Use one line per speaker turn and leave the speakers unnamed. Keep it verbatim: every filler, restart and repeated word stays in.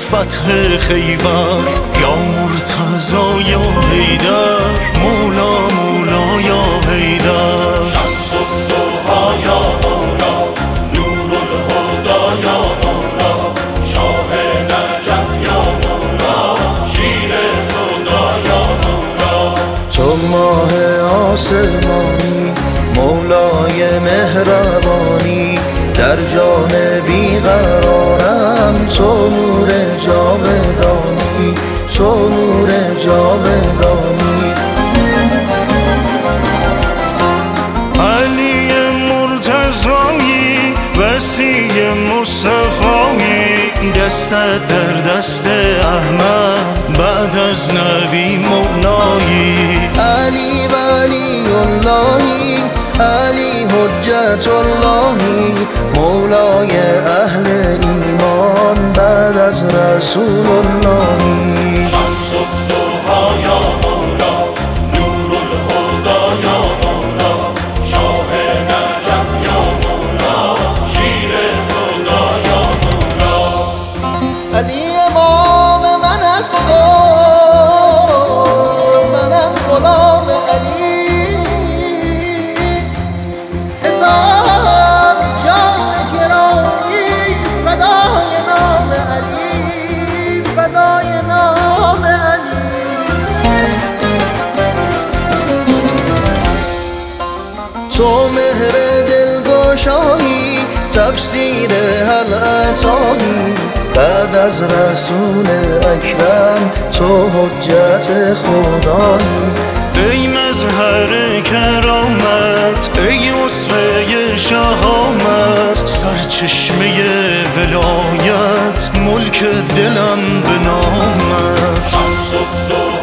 فتح خیبر، یا مرتضی یا حیدر، مولا مولا یا حیدر.
شمس الضحی یا مولا، نور الهدی یا مولا، شاه نجف یا مولا، شیر خدا یا مولا.
تو ماه آسمانی، مولای مهربانی، در جان بیقرارم تو نور جاودانی، تو نور جاودانی.
علی مرتضایی، وصی مصطفایی، دستت در دست احمد، بعد از نبی مولایی.
علی ولی اللهی، علی حجت اللهی، مولای اهل ایمان، بعد از رسول اللهی.
شمس الضحی یا مولا، نور الهدی یا مولا، شاه نجف یا مولا، شیر خدا یا مولا.
علی امام من است و منم غلام علی، هزار جان گرامی فدای نام علی، فدای نام علی. تو مهر دلگشایی، تفسیر هل اتایی، بعد از رسول اکرم تو حجت خدایی.
ای مظهر کرامت، ای اسوه شهامت، سرچشمه ولایت، ملک دلم به نامت.
شمس الضحی